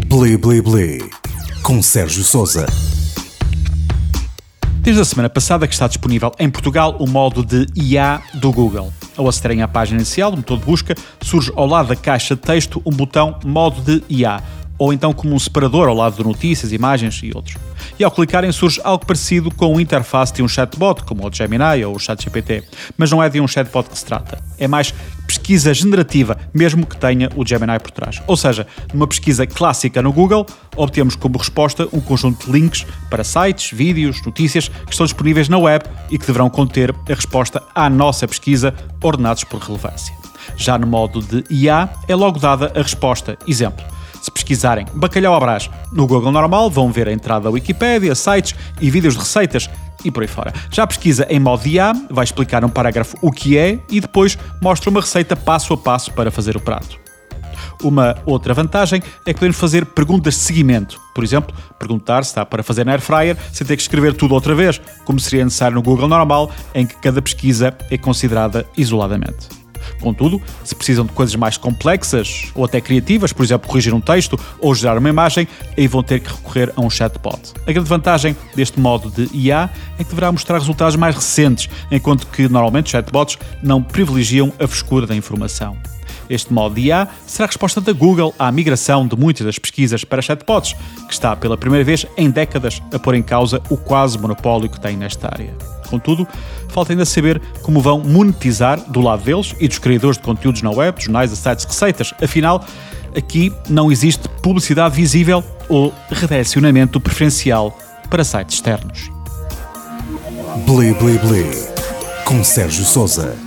Bli Bli Bli, com Sérgio Sousa. Desde a semana passada que está disponível em Portugal o modo de IA do Google. Ao acederem à página inicial do motor de busca, surge ao lado da caixa de texto um botão modo de IA, ou então como um separador ao lado de notícias, imagens e outros. E ao clicarem surge algo parecido com a interface de um chatbot, como o Gemini ou o ChatGPT. Mas não é de um chatbot que se trata. É mais pesquisa generativa, mesmo que tenha o Gemini por trás. Ou seja, numa pesquisa clássica no Google, obtemos como resposta um conjunto de links para sites, vídeos, notícias que estão disponíveis na web e que deverão conter a resposta à nossa pesquisa, ordenados por relevância. Já no modo de IA, é logo dada a resposta. Exemplo. Se pesquisarem bacalhau à Brás no Google normal, vão ver a entrada da Wikipédia, sites e vídeos de receitas e por aí fora. Já a pesquisa em modo IA vai explicar num parágrafo o que é e depois mostra uma receita passo a passo para fazer o prato. Uma outra vantagem é que podemos fazer perguntas de seguimento. Por exemplo, perguntar se está para fazer na Airfryer sem ter que escrever tudo outra vez, como seria necessário no Google normal, em que cada pesquisa é considerada isoladamente. Contudo, se precisam de coisas mais complexas ou até criativas, por exemplo, corrigir um texto ou gerar uma imagem, aí vão ter que recorrer a um chatbot. A grande vantagem deste modo de IA é que deverá mostrar resultados mais recentes, enquanto que normalmente os chatbots não privilegiam a frescura da informação. Este modo de IA será a resposta da Google à migração de muitas das pesquisas para chatbots, que está pela primeira vez em décadas a pôr em causa o quase monopólio que tem nesta área. Contudo, falta ainda saber como vão monetizar do lado deles e dos criadores de conteúdos na web, jornais, sites, receitas. Afinal, aqui não existe publicidade visível ou redirecionamento preferencial para sites externos. Bli Bli Bli, com Sérgio Sousa.